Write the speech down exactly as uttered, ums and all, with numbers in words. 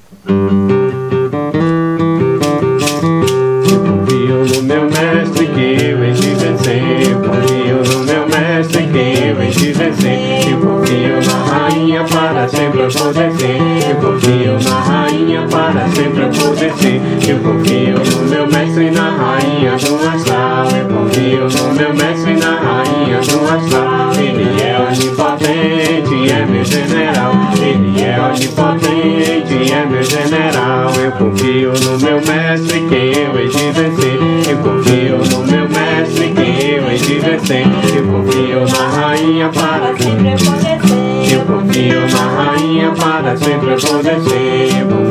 Eu confio no meu mestre que eu hei de vencer. Eu confio no meu mestre que eu hei de vencer. Eu confio na rainha para sempre eu poder ser. Eu confio na rainha para sempre eu poder ser. Eu confio no meu mestre e na rainha do astral. Eu confio no meu mestre e na rainha do astral. Ele é onipotente, é meu general. Ele é onipotente, é meu general. Eu confio no meu mestre que eu hei de vencer. Eu confio no meu mestre que eu hei de vencer. Eu confio na rainha para sempre eu poder ser. Eu confio na rainha para sempre eu poder ser.